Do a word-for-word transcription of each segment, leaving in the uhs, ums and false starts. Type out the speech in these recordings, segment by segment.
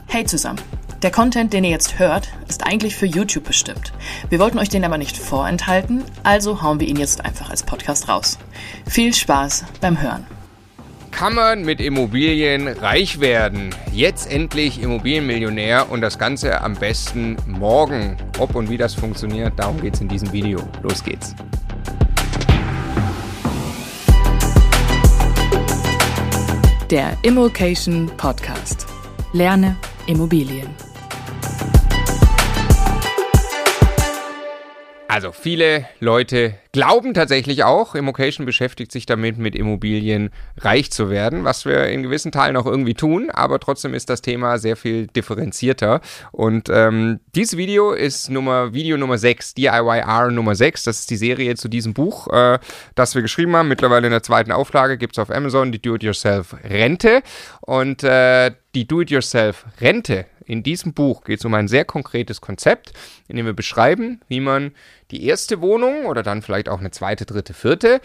Hey zusammen! Der Content, den ihr jetzt hört, ist eigentlich für YouTube bestimmt. Wir wollten euch den aber nicht vorenthalten, also hauen wir ihn jetzt einfach als Podcast raus. Viel Spaß beim Hören! Kann man mit Immobilien reich werden? Jetzt endlich Immobilienmillionär und das Ganze am besten morgen. Ob und wie das funktioniert, darum geht es in diesem Video. Los geht's! Der Immokation Podcast. Lerne Immobilien. Also viele Leute glauben tatsächlich auch, Immokation beschäftigt sich damit, mit Immobilien reich zu werden, was wir in gewissen Teilen auch irgendwie tun, aber trotzdem ist das Thema sehr viel differenzierter. Und ähm, dieses Video ist Nummer, Video Nummer sechs, D I Y R Nummer sechs, das ist die Serie zu diesem Buch, äh, das wir geschrieben haben, mittlerweile in der zweiten Auflage, gibt es auf Amazon, die Do-It-Yourself-Rente. Und äh, die Do-It-Yourself-Rente, in diesem Buch geht es um ein sehr konkretes Konzept, in dem wir beschreiben, wie man die erste Wohnung oder dann vielleicht auch eine zweite, dritte, vierte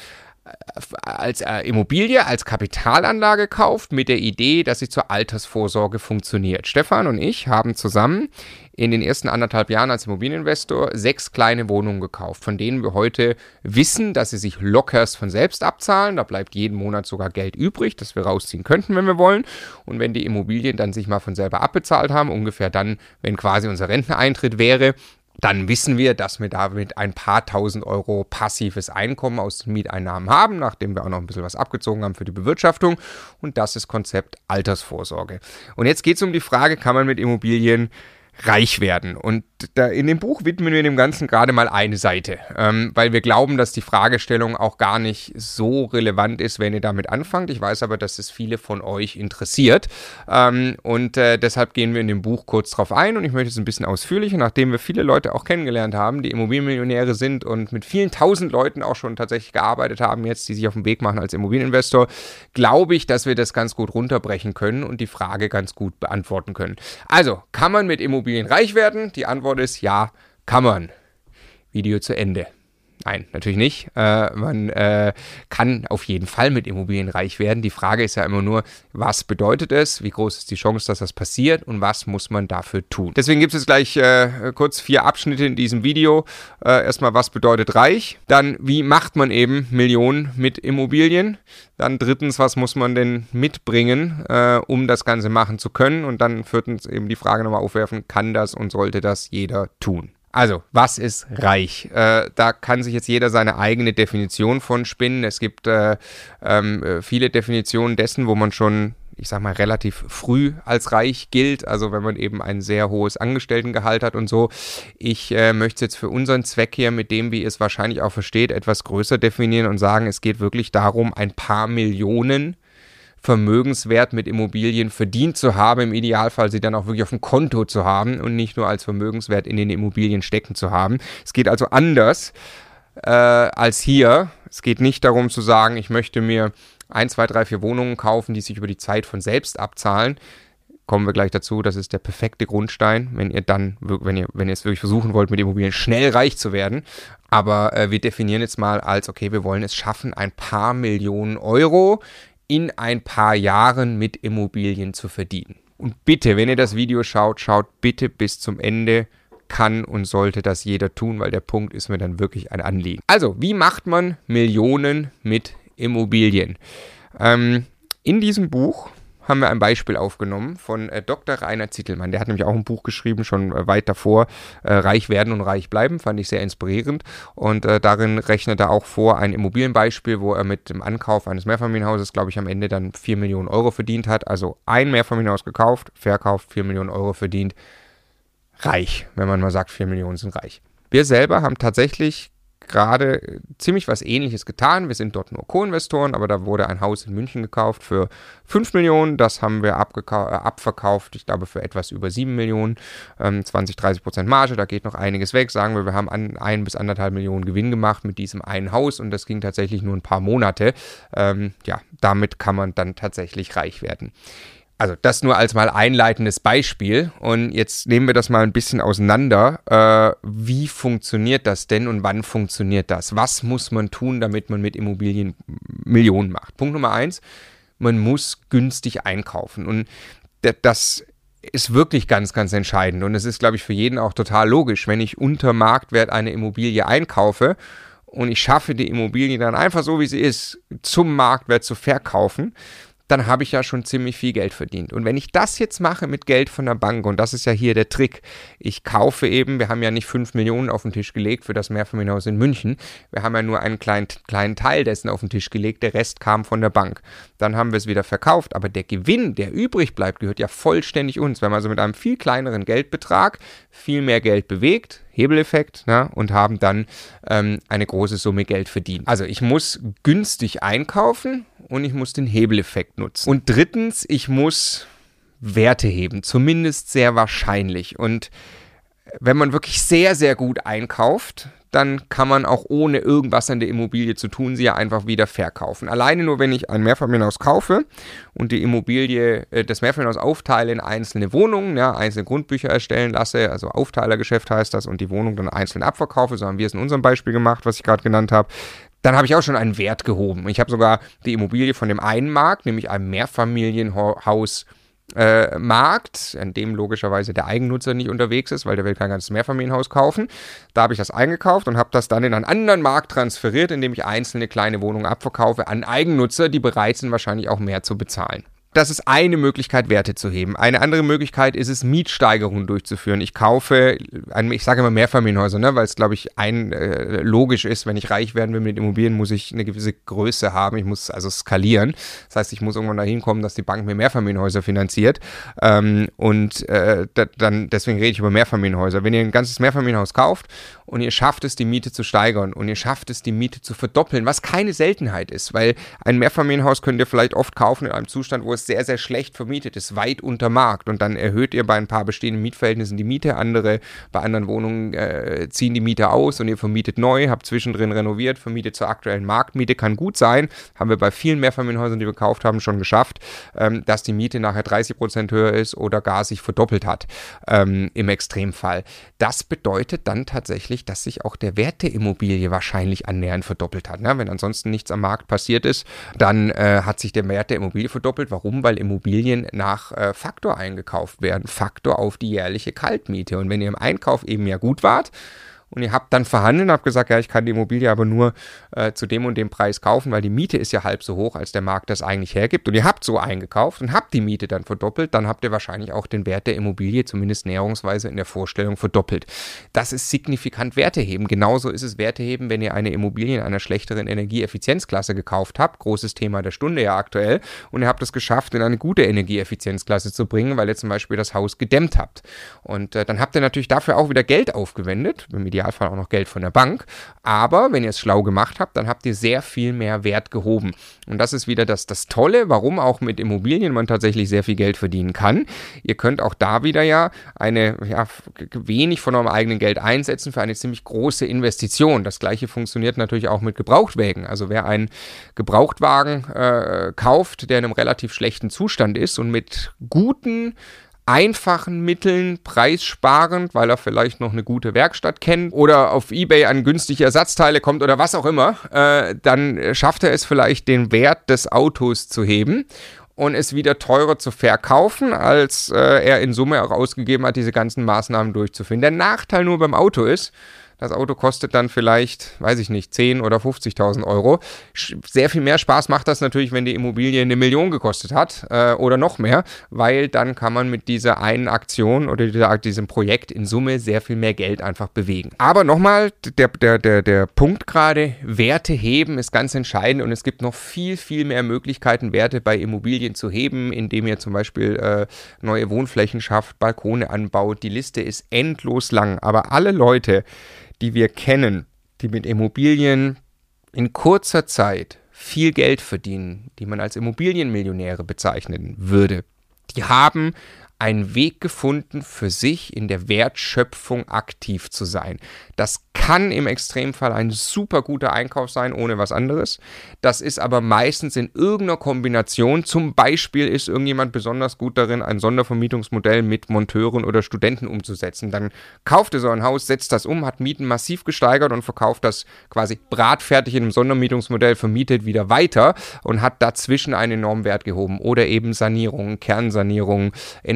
als Immobilie, als Kapitalanlage kauft, mit der Idee, dass sie zur Altersvorsorge funktioniert. Stefan und ich haben zusammen in den ersten anderthalb Jahren als Immobilieninvestor sechs kleine Wohnungen gekauft, von denen wir heute wissen, dass sie sich lockerst von selbst abzahlen. Da bleibt jeden Monat sogar Geld übrig, das wir rausziehen könnten, wenn wir wollen. Und wenn die Immobilien dann sich mal von selber abbezahlt haben, ungefähr dann, wenn quasi unser Renteneintritt wäre, dann wissen wir, dass wir damit ein paar tausend Euro passives Einkommen aus den Mieteinnahmen haben, nachdem wir auch noch ein bisschen was abgezogen haben für die Bewirtschaftung. Und das ist Konzept Altersvorsorge. Und jetzt geht es um die Frage, kann man mit Immobilien reich werden? Und da in dem Buch widmen wir dem Ganzen gerade mal eine Seite, ähm, weil wir glauben, dass die Fragestellung auch gar nicht so relevant ist, wenn ihr damit anfangt. Ich weiß aber, dass es viele von euch interessiert ähm, und äh, deshalb gehen wir in dem Buch kurz drauf ein und ich möchte es ein bisschen ausführlicher, nachdem wir viele Leute auch kennengelernt haben, die Immobilienmillionäre sind und mit vielen tausend Leuten auch schon tatsächlich gearbeitet haben jetzt, die sich auf den Weg machen als Immobilieninvestor, glaube ich, dass wir das ganz gut runterbrechen können und die Frage ganz gut beantworten können. Also, kann man mit Immobilien reich werden? Die Antwort ist ja, kann man. Video zu Ende. Nein, natürlich nicht. Äh, man äh, kann auf jeden Fall mit Immobilien reich werden. Die Frage ist ja immer nur, was bedeutet es, wie groß ist die Chance, dass das passiert und was muss man dafür tun. Deswegen gibt es jetzt gleich äh, kurz vier Abschnitte in diesem Video. Äh, erstmal, was bedeutet reich? Dann, wie macht man eben Millionen mit Immobilien? Dann drittens, was muss man denn mitbringen, äh, um das Ganze machen zu können? Und dann viertens eben die Frage nochmal aufwerfen, kann das und sollte das jeder tun? Also, was ist reich? Äh, da kann sich jetzt jeder seine eigene Definition von spinnen. Es gibt äh, äh, viele Definitionen dessen, wo man schon, ich sag mal, relativ früh als reich gilt. Also, wenn man eben ein sehr hohes Angestelltengehalt hat und so. Ich äh, möchte es jetzt für unseren Zweck hier, mit dem, wie ihr es wahrscheinlich auch versteht, etwas größer definieren und sagen, es geht wirklich darum, ein paar Millionen Vermögenswert mit Immobilien verdient zu haben, im Idealfall sie dann auch wirklich auf dem Konto zu haben und nicht nur als Vermögenswert in den Immobilien stecken zu haben. Es geht also anders äh, als hier. Es geht nicht darum zu sagen, ich möchte mir ein, zwei, drei, vier Wohnungen kaufen, die sich über die Zeit von selbst abzahlen. Kommen wir gleich dazu, das ist der perfekte Grundstein, wenn ihr dann, wenn ihr, wenn ihr es wirklich versuchen wollt, mit Immobilien schnell reich zu werden. Aber äh, wir definieren jetzt mal als, okay, wir wollen es schaffen, ein paar Millionen Euro in ein paar Jahren mit Immobilien zu verdienen. Und bitte, wenn ihr das Video schaut, schaut bitte bis zum Ende. Kann und sollte das jeder tun, weil der Punkt ist mir dann wirklich ein Anliegen. Also, wie macht man Millionen mit Immobilien? Ähm, in diesem Buch haben wir ein Beispiel aufgenommen von äh, Doktor Rainer Zittelmann. Der hat nämlich auch ein Buch geschrieben, schon äh, weit davor, äh, Reich werden und reich bleiben, fand ich sehr inspirierend. Und äh, darin rechnet er auch vor ein Immobilienbeispiel, wo er mit dem Ankauf eines Mehrfamilienhauses, glaube ich, am Ende dann vier Millionen Euro verdient hat. Also ein Mehrfamilienhaus gekauft, verkauft, vier Millionen Euro verdient. Reich, wenn man mal sagt, vier Millionen sind reich. Wir selber haben tatsächlich gerade ziemlich was Ähnliches getan. Wir sind dort nur Co-Investoren, aber da wurde ein Haus in München gekauft für fünf Millionen. Das haben wir abgekau- äh, abverkauft, ich glaube, für etwas über sieben Millionen. Ähm, zwanzig, dreißig Prozent Marge, da geht noch einiges weg. Sagen wir, wir haben an, ein bis anderthalb Millionen Gewinn gemacht mit diesem einen Haus und das ging tatsächlich nur ein paar Monate. Ähm, ja, damit kann man dann tatsächlich reich werden. Also das nur als mal einleitendes Beispiel und jetzt nehmen wir das mal ein bisschen auseinander. Äh, wie funktioniert das denn und wann funktioniert das? Was muss man tun, damit man mit Immobilien Millionen macht? Punkt Nummer eins, man muss günstig einkaufen und das ist wirklich ganz, ganz entscheidend. Und es ist, glaube ich, für jeden auch total logisch, wenn ich unter Marktwert eine Immobilie einkaufe und ich schaffe die Immobilie dann einfach so, wie sie ist, zum Marktwert zu verkaufen, dann habe ich ja schon ziemlich viel Geld verdient. Und wenn ich das jetzt mache mit Geld von der Bank, und das ist ja hier der Trick, ich kaufe eben, wir haben ja nicht fünf Millionen auf den Tisch gelegt für das Mehrfamilienhaus in München, wir haben ja nur einen kleinen, kleinen Teil dessen auf den Tisch gelegt, der Rest kam von der Bank. Dann haben wir es wieder verkauft, aber der Gewinn, der übrig bleibt, gehört ja vollständig uns. Wir haben also mit einem viel kleineren Geldbetrag viel mehr Geld bewegt, Hebeleffekt, na, und haben dann ähm, eine große Summe Geld verdient. Also ich muss günstig einkaufen und ich muss den Hebeleffekt nutzen. Und drittens, ich muss Werte heben, zumindest sehr wahrscheinlich. Und wenn man wirklich sehr, sehr gut einkauft, dann kann man auch ohne irgendwas an der Immobilie zu tun, sie ja einfach wieder verkaufen. Alleine nur, wenn ich ein Mehrfamilienhaus kaufe und die Immobilie, äh, das Mehrfamilienhaus aufteile in einzelne Wohnungen, ja, einzelne Grundbücher erstellen lasse, also Aufteilergeschäft heißt das, und die Wohnung dann einzeln abverkaufe, so haben wir es in unserem Beispiel gemacht, was ich gerade genannt habe, dann habe ich auch schon einen Wert gehoben. Ich habe sogar die Immobilie von dem einen Markt, nämlich einem Mehrfamilienhaus, Äh, Markt, an dem logischerweise der Eigennutzer nicht unterwegs ist, weil der will kein ganzes Mehrfamilienhaus kaufen. Da habe ich das eingekauft und habe das dann in einen anderen Markt transferiert, indem ich einzelne kleine Wohnungen abverkaufe an Eigennutzer, die bereit sind, wahrscheinlich auch mehr zu bezahlen. Das ist eine Möglichkeit, Werte zu heben. Eine andere Möglichkeit ist es, Mietsteigerungen durchzuführen. Ich kaufe, ich sage immer Mehrfamilienhäuser, ne, weil es, glaube ich, ein äh, logisch ist, wenn ich reich werden will mit Immobilien, muss ich eine gewisse Größe haben. Ich muss also skalieren. Das heißt, ich muss irgendwann dahin kommen, dass die Bank mir Mehrfamilienhäuser finanziert. Ähm, und äh, da, dann deswegen rede ich über Mehrfamilienhäuser. Wenn ihr ein ganzes Mehrfamilienhaus kauft und ihr schafft es, die Miete zu steigern und ihr schafft es, die Miete zu verdoppeln, was keine Seltenheit ist, weil ein Mehrfamilienhaus könnt ihr vielleicht oft kaufen in einem Zustand, wo es sehr, sehr schlecht vermietet ist, weit unter Markt, und dann erhöht ihr bei ein paar bestehenden Mietverhältnissen die Miete, andere, bei anderen Wohnungen äh, ziehen die Miete aus und ihr vermietet neu, habt zwischendrin renoviert, vermietet zur aktuellen Marktmiete, kann gut sein, haben wir bei vielen Mehrfamilienhäusern, die wir gekauft haben, schon geschafft, ähm, dass die Miete nachher dreißig Prozent höher ist oder gar sich verdoppelt hat, ähm, im Extremfall. Das bedeutet dann tatsächlich, dass sich auch der Wert der Immobilie wahrscheinlich annähernd verdoppelt hat. Ne? Wenn ansonsten nichts am Markt passiert ist, dann äh, hat sich der Wert der Immobilie verdoppelt. Warum? Weil Immobilien nach äh, Faktor eingekauft werden. Faktor auf die jährliche Kaltmiete. Und wenn ihr im Einkauf eben ja gut wart, und ihr habt dann verhandelt und habt gesagt, ja, ich kann die Immobilie aber nur äh, zu dem und dem Preis kaufen, weil die Miete ist ja halb so hoch, als der Markt das eigentlich hergibt. Und ihr habt so eingekauft und habt die Miete dann verdoppelt, dann habt ihr wahrscheinlich auch den Wert der Immobilie zumindest näherungsweise in der Vorstellung verdoppelt. Das ist signifikant Werteheben. Genauso ist es Werteheben, wenn ihr eine Immobilie in einer schlechteren Energieeffizienzklasse gekauft habt. Großes Thema der Stunde ja aktuell. Und ihr habt es geschafft, in eine gute Energieeffizienzklasse zu bringen, weil ihr zum Beispiel das Haus gedämmt habt. Und äh, dann habt ihr natürlich dafür auch wieder Geld aufgewendet, im Idealfall auch noch Geld von der Bank, aber wenn ihr es schlau gemacht habt, dann habt ihr sehr viel mehr Wert gehoben. Und das ist wieder das, das Tolle, warum auch mit Immobilien man tatsächlich sehr viel Geld verdienen kann. Ihr könnt auch da wieder ja eine, ja, wenig von eurem eigenen Geld einsetzen für eine ziemlich große Investition. Das gleiche funktioniert natürlich auch mit Gebrauchtwagen. Also wer einen Gebrauchtwagen äh, kauft, der in einem relativ schlechten Zustand ist und mit guten einfachen Mitteln, preissparend, weil er vielleicht noch eine gute Werkstatt kennt oder auf eBay an günstige Ersatzteile kommt oder was auch immer, äh, dann schafft er es vielleicht, den Wert des Autos zu heben und es wieder teurer zu verkaufen, als äh, er in Summe auch ausgegeben hat, diese ganzen Maßnahmen durchzuführen. Der Nachteil nur beim Auto ist, das Auto kostet dann vielleicht, weiß ich nicht, zehn oder fünfzigtausend Euro. Sehr viel mehr Spaß macht das natürlich, wenn die Immobilie eine Million gekostet hat äh, oder noch mehr, weil dann kann man mit dieser einen Aktion oder dieser, diesem Projekt in Summe sehr viel mehr Geld einfach bewegen. Aber nochmal, der, der, der, der Punkt gerade, Werte heben ist ganz entscheidend und es gibt noch viel, viel mehr Möglichkeiten, Werte bei Immobilien zu heben, indem ihr zum Beispiel äh, neue Wohnflächen schafft, Balkone anbaut. Die Liste ist endlos lang, aber alle Leute, die wir kennen, die mit Immobilien in kurzer Zeit viel Geld verdienen, die man als Immobilienmillionäre bezeichnen würde, die haben einen Weg gefunden, für sich in der Wertschöpfung aktiv zu sein. Das kann im Extremfall ein super guter Einkauf sein, ohne was anderes. Das ist aber meistens in irgendeiner Kombination. Zum Beispiel ist irgendjemand besonders gut darin, ein Sondervermietungsmodell mit Monteuren oder Studenten umzusetzen. Dann kauft er so ein Haus, setzt das um, hat Mieten massiv gesteigert und verkauft das quasi bratfertig in einem Sondermietungsmodell, vermietet wieder weiter und hat dazwischen einen enormen Wert gehoben. Oder eben Sanierungen, Kernsanierungen, Energie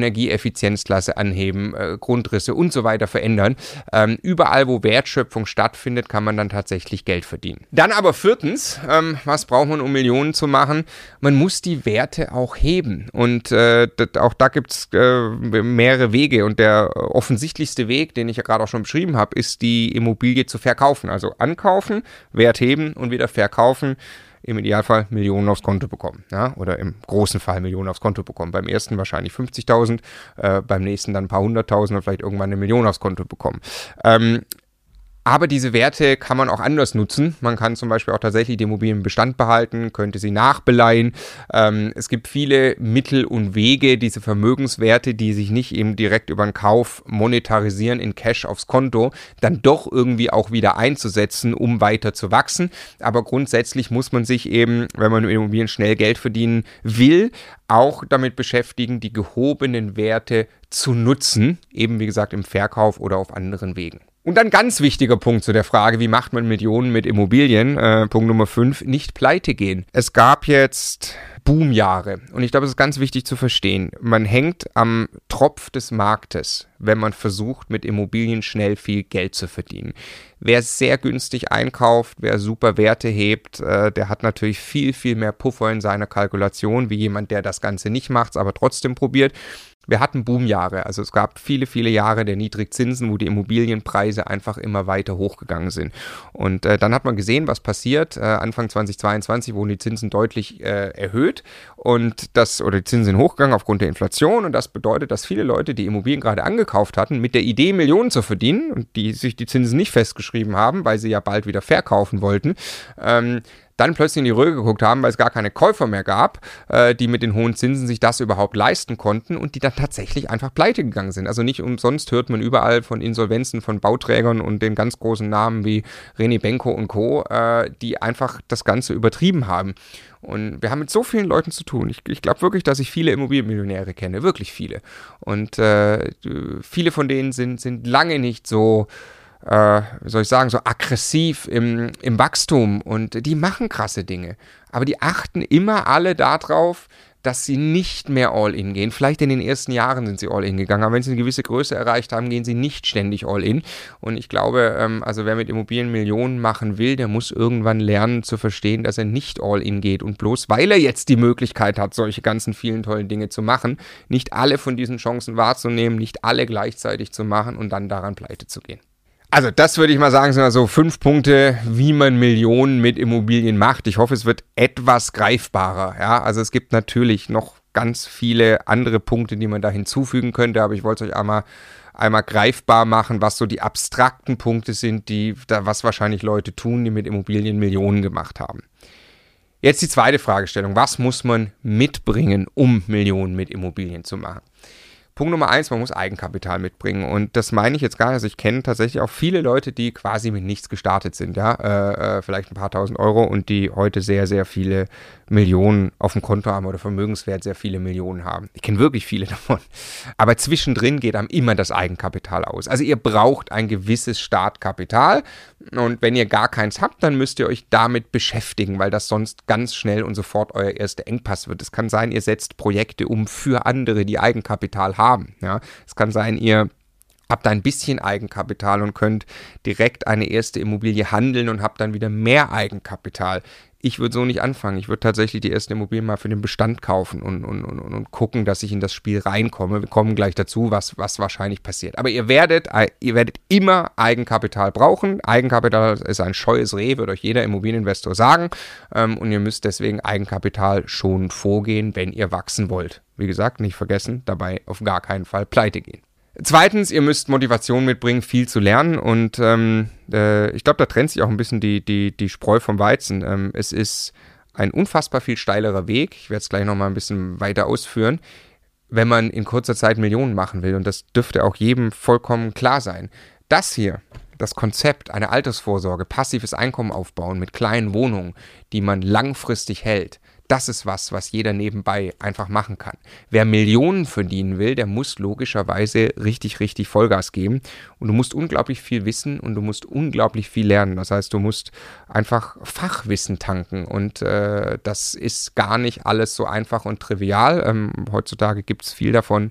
Energieeffizienzklasse anheben, äh, Grundrisse und so weiter verändern. Ähm, überall, wo Wertschöpfung stattfindet, kann man dann tatsächlich Geld verdienen. Dann aber viertens, ähm, was braucht man, um Millionen zu machen? Man muss die Werte auch heben. Und äh, das, auch da gibt es äh, mehrere Wege. Und der offensichtlichste Weg, den ich ja gerade auch schon beschrieben habe, ist die Immobilie zu verkaufen. Also ankaufen, Wert heben und wieder verkaufen. Im Idealfall Millionen aufs Konto bekommen, ja, oder im großen Fall Millionen aufs Konto bekommen. Beim ersten wahrscheinlich fünfzigtausend, äh, beim nächsten dann ein paar hunderttausend und vielleicht irgendwann eine Million aufs Konto bekommen. Ähm, Aber diese Werte kann man auch anders nutzen. Man kann zum Beispiel auch tatsächlich die Immobilien im Bestand behalten, könnte sie nachbeleihen. Ähm, es gibt viele Mittel und Wege, diese Vermögenswerte, die sich nicht eben direkt über den Kauf monetarisieren in Cash aufs Konto, dann doch irgendwie auch wieder einzusetzen, um weiter zu wachsen. Aber grundsätzlich muss man sich eben, wenn man mit Immobilien schnell Geld verdienen will, auch damit beschäftigen, die gehobenen Werte zu nutzen, eben wie gesagt im Verkauf oder auf anderen Wegen. Und ein ganz wichtiger Punkt zu der Frage, wie macht man Millionen mit Immobilien, äh, Punkt Nummer fünf, nicht pleite gehen. Es gab jetzt Boomjahre und ich glaube, es ist ganz wichtig zu verstehen, man hängt am Tropf des Marktes, wenn man versucht, mit Immobilien schnell viel Geld zu verdienen. Wer sehr günstig einkauft, wer super Werte hebt, äh, der hat natürlich viel, viel mehr Puffer in seiner Kalkulation, wie jemand, der das Ganze nicht macht, aber trotzdem probiert. Wir hatten Boomjahre, also es gab viele, viele Jahre der Niedrigzinsen, wo die Immobilienpreise einfach immer weiter hochgegangen sind. Und äh, dann hat man gesehen, was passiert. Äh, Anfang zweitausendzweiundzwanzig wurden die Zinsen deutlich äh, erhöht und das, oder die Zinsen sind hochgegangen aufgrund der Inflation und das bedeutet, dass viele Leute, die Immobilien gerade angekauft hatten, mit der Idee, Millionen zu verdienen und die sich die Zinsen nicht festgeschrieben haben, weil sie ja bald wieder verkaufen wollten, ähm, dann plötzlich in die Röhre geguckt haben, weil es gar keine Käufer mehr gab, äh, die mit den hohen Zinsen sich das überhaupt leisten konnten und die dann tatsächlich einfach pleite gegangen sind. Also nicht umsonst hört man überall von Insolvenzen von Bauträgern und den ganz großen Namen wie René Benko und Co., äh, die einfach das Ganze übertrieben haben. Und wir haben mit so vielen Leuten zu tun. Ich, ich glaube wirklich, dass ich viele Immobilienmillionäre kenne, wirklich viele. Und äh, viele von denen sind, sind lange nicht so, Äh, wie soll ich sagen, so aggressiv im, im Wachstum und die machen krasse Dinge. Aber die achten immer alle darauf, dass sie nicht mehr All-In gehen. Vielleicht in den ersten Jahren sind sie All-In gegangen, aber wenn sie eine gewisse Größe erreicht haben, gehen sie nicht ständig All-In. Und ich glaube, ähm, also wer mit Immobilien Millionen machen will, der muss irgendwann lernen zu verstehen, dass er nicht All-In geht. Und bloß weil er jetzt die Möglichkeit hat, solche ganzen vielen tollen Dinge zu machen, nicht alle von diesen Chancen wahrzunehmen, nicht alle gleichzeitig zu machen und dann daran pleite zu gehen. Also das würde ich mal sagen, sind also fünf Punkte, wie man Millionen mit Immobilien macht. Ich hoffe, es wird etwas greifbarer. Ja? Also es gibt natürlich noch ganz viele andere Punkte, die man da hinzufügen könnte, aber ich wollte es euch einmal, einmal greifbar machen, was so die abstrakten Punkte sind, die da was wahrscheinlich Leute tun, die mit Immobilien Millionen gemacht haben. Jetzt die zweite Fragestellung. Was muss man mitbringen, um Millionen mit Immobilien zu machen? Punkt Nummer eins, man muss Eigenkapital mitbringen und das meine ich jetzt gar nicht, also ich kenne tatsächlich auch viele Leute, die quasi mit nichts gestartet sind, ja, äh, vielleicht ein paar tausend Euro und die heute sehr, sehr viele Millionen auf dem Konto haben oder Vermögenswert sehr viele Millionen haben. Ich kenne wirklich viele davon, aber zwischendrin geht einem immer das Eigenkapital aus. Also ihr braucht ein gewisses Startkapital und wenn ihr gar keins habt, dann müsst ihr euch damit beschäftigen, weil das sonst ganz schnell und sofort euer erster Engpass wird. Es kann sein, ihr setzt Projekte um für andere, die Eigenkapital haben. Ja, es kann sein, ihr habt ein bisschen Eigenkapital und könnt direkt eine erste Immobilie handeln und habt dann wieder mehr Eigenkapital. Ich würde so nicht anfangen. Ich würde tatsächlich die erste Immobilie mal für den Bestand kaufen und, und, und, und gucken, dass ich in das Spiel reinkomme. Wir kommen gleich dazu, was, was wahrscheinlich passiert. Aber ihr werdet, ihr werdet immer Eigenkapital brauchen. Eigenkapital ist ein scheues Reh, wird euch jeder Immobilieninvestor sagen. Und ihr müsst deswegen Eigenkapital schon vorgehen, wenn ihr wachsen wollt. Wie gesagt, nicht vergessen, dabei auf gar keinen Fall pleite gehen. Zweitens, ihr müsst Motivation mitbringen, viel zu lernen und ähm, äh, ich glaube, da trennt sich auch ein bisschen die, die, die Spreu vom Weizen. Ähm, es ist ein unfassbar viel steilerer Weg, ich werde es gleich nochmal ein bisschen weiter ausführen, wenn man in kurzer Zeit Millionen machen will und das dürfte auch jedem vollkommen klar sein. Das hier, das Konzept, eine Altersvorsorge, passives Einkommen aufbauen mit kleinen Wohnungen, die man langfristig hält, das ist was, was jeder nebenbei einfach machen kann. Wer Millionen verdienen will, der muss logischerweise richtig, richtig Vollgas geben. Und du musst unglaublich viel wissen und du musst unglaublich viel lernen. Das heißt, du musst einfach Fachwissen tanken. Und äh, das ist gar nicht alles so einfach und trivial. Ähm, heutzutage gibt es viel davon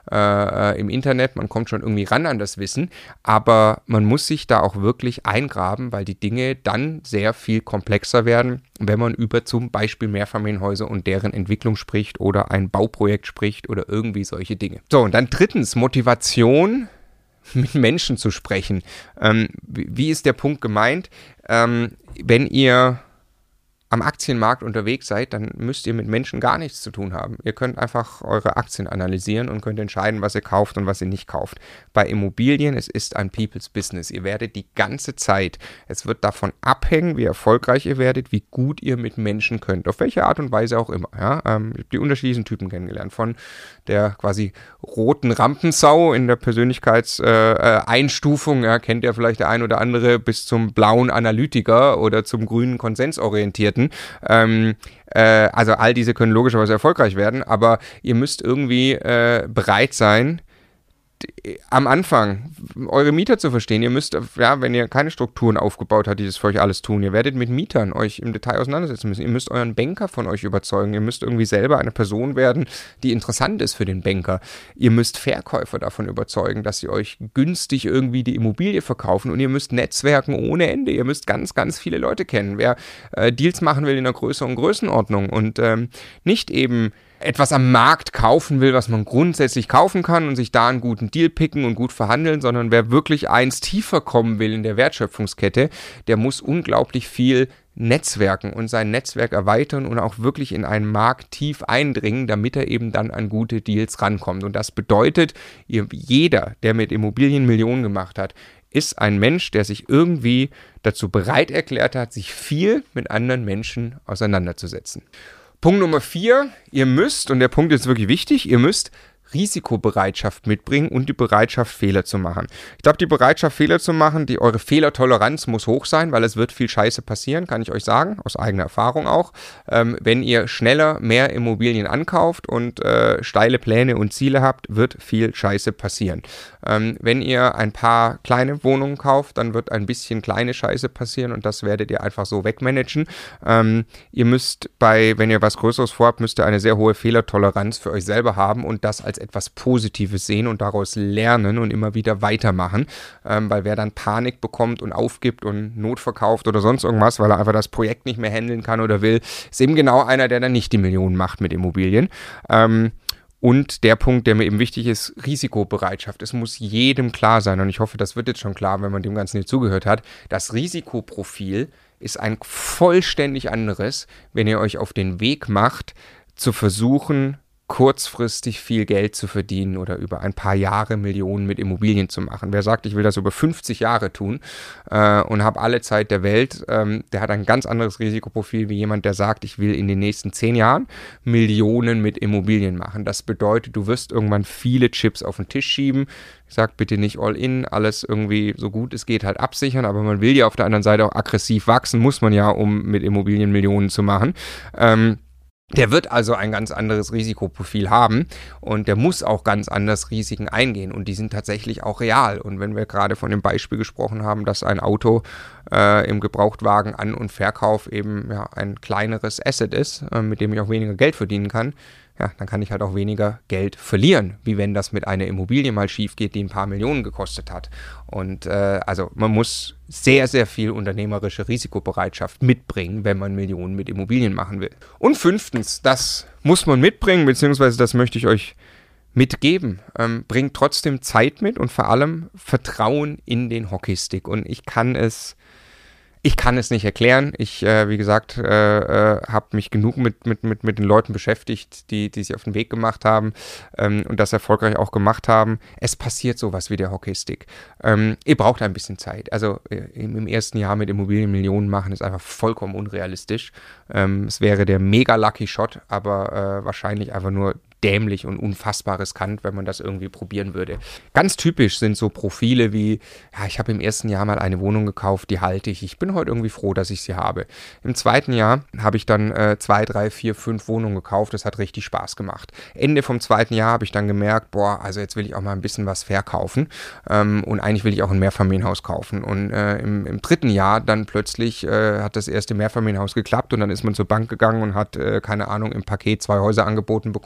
äh, im Internet, man kommt schon irgendwie ran an das Wissen, aber man muss sich da auch wirklich eingraben, weil die Dinge dann sehr viel komplexer werden, wenn man über zum Beispiel Mehrfamilienhäuser und deren Entwicklung spricht oder ein Bauprojekt spricht oder irgendwie solche Dinge. So, und dann drittens, Motivation, mit Menschen zu sprechen. Ähm, wie ist der Punkt gemeint? Ähm, wenn ihr am Aktienmarkt unterwegs seid, dann müsst ihr mit Menschen gar nichts zu tun haben. Ihr könnt einfach eure Aktien analysieren und könnt entscheiden, was ihr kauft und was ihr nicht kauft. Bei Immobilien, es ist ein People's Business. Ihr werdet die ganze Zeit, es wird davon abhängen, wie erfolgreich ihr werdet, wie gut ihr mit Menschen könnt. Auf welche Art und Weise auch immer. Ja? Ähm, ich habe die unterschiedlichen Typen kennengelernt. Von der quasi roten Rampensau in der Persönlichkeitseinstufung, äh, ja, kennt ja vielleicht der ein oder andere, bis zum blauen Analytiker oder zum grünen Konsensorientierten. Ähm, äh, also all diese können logischerweise erfolgreich werden, aber ihr müsst irgendwie äh, bereit sein, am Anfang eure Mieter zu verstehen. Ihr müsst, ja, wenn ihr keine Strukturen aufgebaut habt, die das für euch alles tun, ihr werdet mit Mietern euch im Detail auseinandersetzen müssen. Ihr müsst euren Banker von euch überzeugen. Ihr müsst irgendwie selber eine Person werden, die interessant ist für den Banker. Ihr müsst Verkäufer davon überzeugen, dass sie euch günstig irgendwie die Immobilie verkaufen, und ihr müsst netzwerken ohne Ende. Ihr müsst ganz, ganz viele Leute kennen. Wer äh, Deals machen will in einer größeren Größenordnung und ähm, nicht eben etwas am Markt kaufen will, was man grundsätzlich kaufen kann und sich da einen guten Deal picken und gut verhandeln, sondern wer wirklich eins tiefer kommen will in der Wertschöpfungskette, der muss unglaublich viel netzwerken und sein Netzwerk erweitern und auch wirklich in einen Markt tief eindringen, damit er eben dann an gute Deals rankommt. Und das bedeutet, jeder, der mit Immobilien Millionen gemacht hat, ist ein Mensch, der sich irgendwie dazu bereit erklärt hat, sich viel mit anderen Menschen auseinanderzusetzen. Punkt Nummer vier, ihr müsst, und der Punkt ist wirklich wichtig, ihr müsst Risikobereitschaft mitbringen und die Bereitschaft, Fehler zu machen. Ich glaube, die Bereitschaft, Fehler zu machen, die eure Fehlertoleranz muss hoch sein, weil es wird viel Scheiße passieren, kann ich euch sagen, aus eigener Erfahrung auch. Ähm, wenn ihr schneller mehr Immobilien ankauft und äh, steile Pläne und Ziele habt, wird viel Scheiße passieren. Ähm, wenn ihr ein paar kleine Wohnungen kauft, dann wird ein bisschen kleine Scheiße passieren und das werdet ihr einfach so wegmanagen. Ähm, ihr müsst bei, wenn ihr was Größeres vorhabt, müsst ihr eine sehr hohe Fehlertoleranz für euch selber haben und das als etwas Positives sehen und daraus lernen und immer wieder weitermachen, ähm, weil wer dann Panik bekommt und aufgibt und notverkauft oder sonst irgendwas, weil er einfach das Projekt nicht mehr handeln kann oder will, ist eben genau einer, der dann nicht die Millionen macht mit Immobilien. Ähm, Und der Punkt, der mir eben wichtig ist, Risikobereitschaft. Es muss jedem klar sein, und ich hoffe, das wird jetzt schon klar, wenn man dem Ganzen nicht zugehört hat, das Risikoprofil ist ein vollständig anderes, wenn ihr euch auf den Weg macht, zu versuchen, kurzfristig viel Geld zu verdienen oder über ein paar Jahre Millionen mit Immobilien zu machen. Wer sagt, ich will das über fünfzig Jahre tun äh, und habe alle Zeit der Welt, ähm, der hat ein ganz anderes Risikoprofil wie jemand, der sagt, ich will in den nächsten zehn Jahren Millionen mit Immobilien machen. Das bedeutet, du wirst irgendwann viele Chips auf den Tisch schieben. Ich sage bitte nicht all in, alles irgendwie so gut es geht halt absichern, aber man will ja auf der anderen Seite auch aggressiv wachsen, muss man ja, um mit Immobilien Millionen zu machen. Ähm, Der wird also ein ganz anderes Risikoprofil haben und der muss auch ganz anders Risiken eingehen, und die sind tatsächlich auch real. Und wenn wir gerade von dem Beispiel gesprochen haben, dass ein Auto äh, im Gebrauchtwagen An- und Verkauf eben ja, ein kleineres Asset ist, äh, mit dem ich auch weniger Geld verdienen kann, ja, dann kann ich halt auch weniger Geld verlieren, wie wenn das mit einer Immobilie mal schief geht, die ein paar Millionen gekostet hat. Und äh, also man muss sehr, sehr viel unternehmerische Risikobereitschaft mitbringen, wenn man Millionen mit Immobilien machen will. Und fünftens, das muss man mitbringen, beziehungsweise das möchte ich euch mitgeben. Ähm, bringt trotzdem Zeit mit und vor allem Vertrauen in den Hockeystick. Und ich kann es Ich kann es nicht erklären. Ich, äh, wie gesagt, äh, äh, habe mich genug mit, mit, mit, mit den Leuten beschäftigt, die, die sich auf den Weg gemacht haben ähm, und das erfolgreich auch gemacht haben. Es passiert sowas wie der Hockeystick. Ähm, ihr braucht ein bisschen Zeit. Also äh, im, im ersten Jahr mit Immobilien Millionen machen ist einfach vollkommen unrealistisch. Ähm, es wäre der mega lucky Shot, aber äh, wahrscheinlich einfach nur dämlich und unfassbar riskant, wenn man das irgendwie probieren würde. Ganz typisch sind so Profile wie, ja, ich habe im ersten Jahr mal eine Wohnung gekauft, die halte ich. Ich bin heute irgendwie froh, dass ich sie habe. Im zweiten Jahr habe ich dann äh, zwei, drei, vier, fünf Wohnungen gekauft. Das hat richtig Spaß gemacht. Ende vom zweiten Jahr habe ich dann gemerkt, boah, also jetzt will ich auch mal ein bisschen was verkaufen ähm, und eigentlich will ich auch ein Mehrfamilienhaus kaufen. Und äh, im, im dritten Jahr dann plötzlich äh, hat das erste Mehrfamilienhaus geklappt und dann ist man zur Bank gegangen und hat, äh, keine Ahnung, im Paket zwei Häuser angeboten bekommen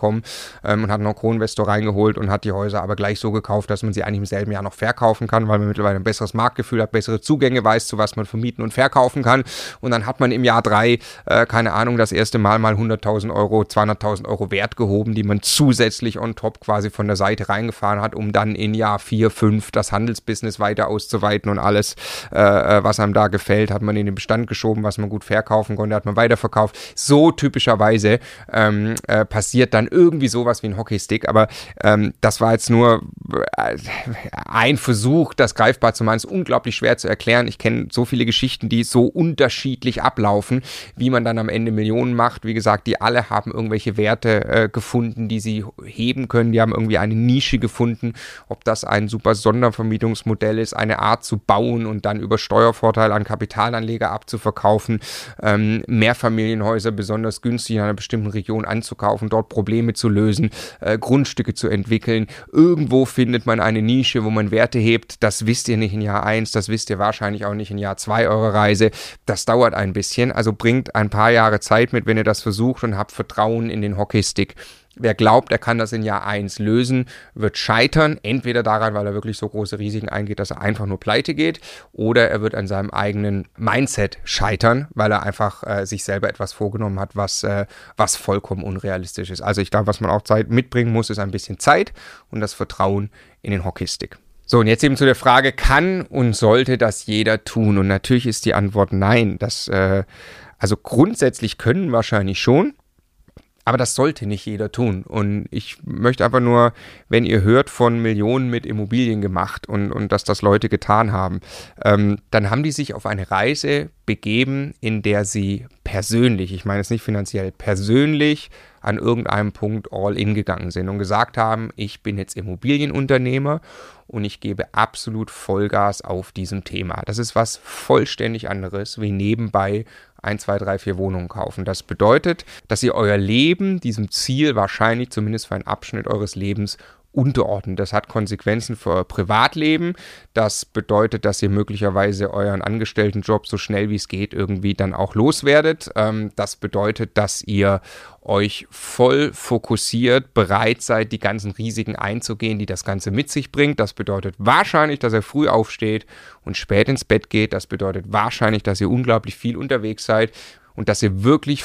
ähm, und hat noch Co-Investor reingeholt und hat die Häuser aber gleich so gekauft, dass man sie eigentlich im selben Jahr noch verkaufen kann, weil man mittlerweile ein besseres Marktgefühl hat, bessere Zugänge weiß, zu was man vermieten und verkaufen kann. Und dann hat man im Jahr drei, äh, keine Ahnung, das erste Mal mal hunderttausend Euro, zweihunderttausend Euro Wert gehoben, die man zusätzlich on top quasi von der Seite reingefahren hat, um dann in Jahr vier, fünf das Handelsbusiness weiter auszuweiten und alles, äh, was einem da gefällt, hat man in den Bestand geschoben, was man gut verkaufen konnte, hat man weiterverkauft. So typischerweise ähm, äh, passiert dann irgendwie sowas wie ein Hockeystick, aber ähm, das war jetzt nur äh, ein Versuch, das greifbar zu machen. Es ist unglaublich schwer zu erklären. Ich kenne so viele Geschichten, die so unterschiedlich ablaufen, wie man dann am Ende Millionen macht. Wie gesagt, die alle haben irgendwelche Werte äh, gefunden, die sie heben können. Die haben irgendwie eine Nische gefunden, ob das ein super Sondervermietungsmodell ist, eine Art zu bauen und dann über Steuervorteil an Kapitalanleger abzuverkaufen, ähm, Mehrfamilienhäuser besonders günstig in einer bestimmten Region anzukaufen, dort Probleme zu lösen, äh, Grundstücke zu entwickeln. Irgendwo findet man eine Nische, wo man Werte hebt. Das wisst ihr nicht in Jahr eins, das wisst ihr wahrscheinlich auch nicht in Jahr zwei eurer Reise. Das dauert ein bisschen, also bringt ein paar Jahre Zeit mit, wenn ihr das versucht und habt Vertrauen in den Hockeystick. Wer glaubt, er kann das in Jahr eins lösen, wird scheitern, entweder daran, weil er wirklich so große Risiken eingeht, dass er einfach nur pleite geht, oder er wird an seinem eigenen Mindset scheitern, weil er einfach äh, sich selber etwas vorgenommen hat, was, äh, was vollkommen unrealistisch ist. Also ich glaube, was man auch Zeit mitbringen muss, ist ein bisschen Zeit und das Vertrauen in den Hockeystick. So, und jetzt eben zu der Frage, kann und sollte das jeder tun? Und natürlich ist die Antwort nein. Das, äh, also grundsätzlich können wahrscheinlich schon, aber das sollte nicht jeder tun. Und ich möchte einfach nur, wenn ihr hört von Millionen mit Immobilien gemacht und, und dass das Leute getan haben, ähm, dann haben die sich auf eine Reise begeben, in der sie persönlich, ich meine es nicht finanziell, persönlich an irgendeinem Punkt all in gegangen sind und gesagt haben, ich bin jetzt Immobilienunternehmer und ich gebe absolut Vollgas auf diesem Thema. Das ist was vollständig anderes, wie nebenbei ein, zwei, drei, vier Wohnungen kaufen. Das bedeutet, dass ihr euer Leben diesem Ziel wahrscheinlich zumindest für einen Abschnitt eures Lebens unterordnen. Das hat Konsequenzen für euer Privatleben. Das bedeutet, dass ihr möglicherweise euren Angestelltenjob so schnell wie es geht irgendwie dann auch loswerdet. Das bedeutet, dass ihr euch voll fokussiert, bereit seid, die ganzen Risiken einzugehen, die das Ganze mit sich bringt. Das bedeutet wahrscheinlich, dass ihr früh aufsteht und spät ins Bett geht. Das bedeutet wahrscheinlich, dass ihr unglaublich viel unterwegs seid und dass ihr wirklich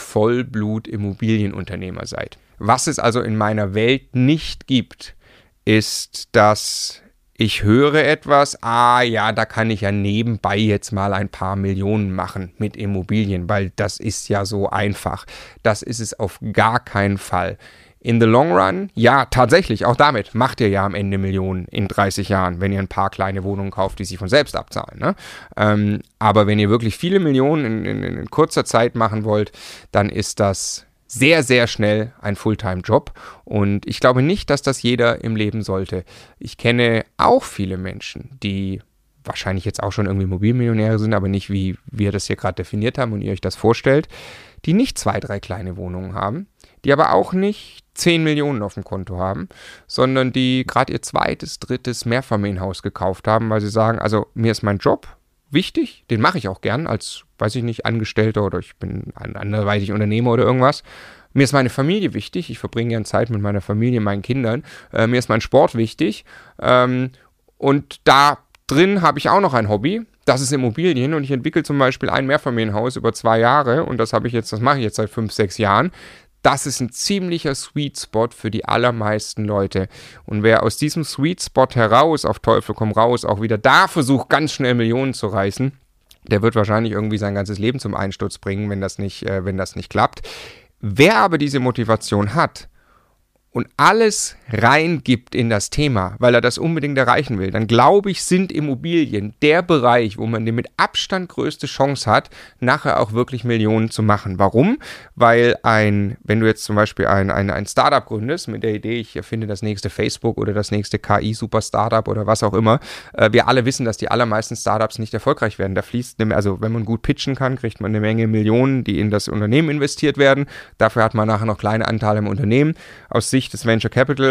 Vollblut-Immobilienunternehmer seid. Was es also in meiner Welt nicht gibt, ist, dass ich höre etwas, ah ja, da kann ich ja nebenbei jetzt mal ein paar Millionen machen mit Immobilien, weil das ist ja so einfach. Das ist es auf gar keinen Fall. In the long run, ja, tatsächlich, auch damit macht ihr ja am Ende Millionen in dreißig Jahren, wenn ihr ein paar kleine Wohnungen kauft, die sich von selbst abzahlen. Ne? Ähm, aber wenn ihr wirklich viele Millionen in, in, in kurzer Zeit machen wollt, dann ist das sehr, sehr schnell ein Fulltime-Job und ich glaube nicht, dass das jeder im Leben sollte. Ich kenne auch viele Menschen, die wahrscheinlich jetzt auch schon irgendwie Immobilienmillionäre sind, aber nicht wie wir das hier gerade definiert haben und ihr euch das vorstellt, die nicht zwei, drei kleine Wohnungen haben, die aber auch nicht zehn Millionen auf dem Konto haben, sondern die gerade ihr zweites, drittes Mehrfamilienhaus gekauft haben, weil sie sagen, also mir ist mein Job wichtig, den mache ich auch gern als, weiß ich nicht, Angestellter oder ich bin anderweitig Unternehmer oder irgendwas. Mir ist meine Familie wichtig, ich verbringe gern Zeit mit meiner Familie, meinen Kindern. Äh, mir ist mein Sport wichtig ähm, und da drin habe ich auch noch ein Hobby, das ist Immobilien und ich entwickle zum Beispiel ein Mehrfamilienhaus über zwei Jahre und das habe ich jetzt, das mache ich jetzt seit fünf, sechs Jahren. Das ist ein ziemlicher Sweet Spot für die allermeisten Leute. Und wer aus diesem Sweet Spot heraus, auf Teufel komm raus, auch wieder da versucht, ganz schnell Millionen zu reißen, der wird wahrscheinlich irgendwie sein ganzes Leben zum Einsturz bringen, wenn das nicht, äh, wenn das nicht klappt. Wer aber diese Motivation hat und alles reingibt in das Thema, weil er das unbedingt erreichen will, dann glaube ich, sind Immobilien der Bereich, wo man die mit Abstand größte Chance hat, nachher auch wirklich Millionen zu machen. Warum? Weil ein, wenn du jetzt zum Beispiel ein, ein, ein Startup gründest, mit der Idee, ich erfinde das nächste Facebook oder das nächste K I-Super-Startup oder was auch immer, äh, wir alle wissen, dass die allermeisten Startups nicht erfolgreich werden. Da fließt, eine, also wenn man gut pitchen kann, kriegt man eine Menge Millionen, die in das Unternehmen investiert werden. Dafür hat man nachher noch kleine Anteile im Unternehmen. Aus Sicht des Venture Capital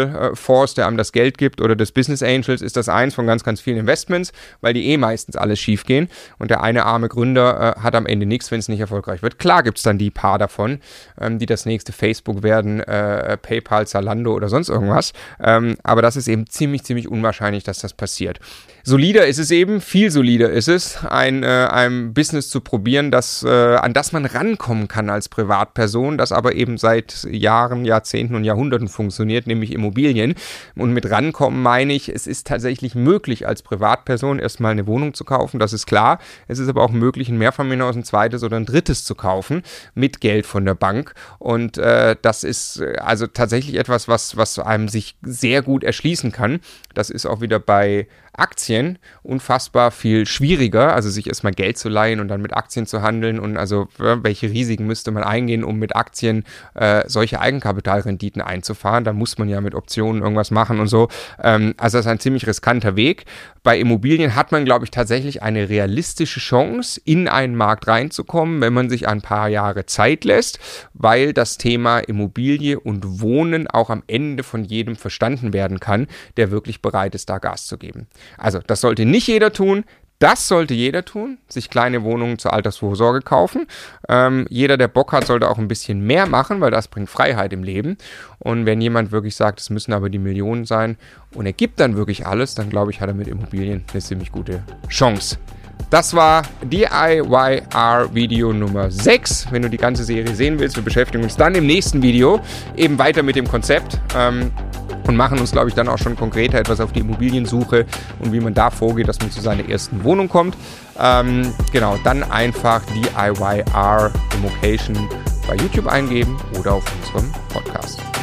Angel Force, der einem das Geld gibt, oder des Business Angels, ist das eins von ganz, ganz vielen Investments, weil die eh meistens alles schief gehen und der eine arme Gründer äh, hat am Ende nichts, wenn es nicht erfolgreich wird. Klar gibt es dann die paar davon, ähm, die das nächste Facebook werden, äh, PayPal, Zalando oder sonst irgendwas, ähm, aber das ist eben ziemlich, ziemlich unwahrscheinlich, dass das passiert. Solider ist es eben, viel solider ist es, ein, äh, ein Business zu probieren, das, äh, an das man rankommen kann als Privatperson, das aber eben seit Jahren, Jahrzehnten und Jahrhunderten funktioniert, nämlich Immobilien. Und mit rankommen meine ich, es ist tatsächlich möglich, als Privatperson erstmal eine Wohnung zu kaufen, das ist klar. Es ist aber auch möglich, ein Mehrfamilienhaus, ein zweites oder ein drittes zu kaufen, mit Geld von der Bank. Und äh, das ist also tatsächlich etwas, was, was einem sich sehr gut erschließen kann. Das ist auch wieder bei Aktien unfassbar viel schwieriger, also sich erstmal Geld zu leihen und dann mit Aktien zu handeln und also welche Risiken müsste man eingehen, um mit Aktien äh, solche Eigenkapitalrenditen einzufahren. Da muss man ja mit Optionen irgendwas machen und so. Ähm, also das ist ein ziemlich riskanter Weg. Bei Immobilien hat man, glaube ich, tatsächlich eine realistische Chance, in einen Markt reinzukommen, wenn man sich ein paar Jahre Zeit lässt, weil das Thema Immobilie und Wohnen auch am Ende von jedem verstanden werden kann, der wirklich bereit ist, da Gas zu geben. Also, das sollte nicht jeder tun. Das sollte jeder tun, sich kleine Wohnungen zur Altersvorsorge kaufen. Ähm, jeder, der Bock hat, sollte auch ein bisschen mehr machen, weil das bringt Freiheit im Leben. Und wenn jemand wirklich sagt, es müssen aber die Millionen sein und er gibt dann wirklich alles, dann glaube ich, hat er mit Immobilien eine ziemlich gute Chance. Das war D I Y R Video Nummer sechs. Wenn du die ganze Serie sehen willst, wir beschäftigen uns dann im nächsten Video eben weiter mit dem Konzept. Ähm, und machen uns, glaube ich, dann auch schon konkreter etwas auf die Immobiliensuche und wie man da vorgeht, dass man zu seiner ersten Wohnung kommt. Ähm, genau, dann einfach D I Y R Immocation bei YouTube eingeben oder auf unserem Podcast.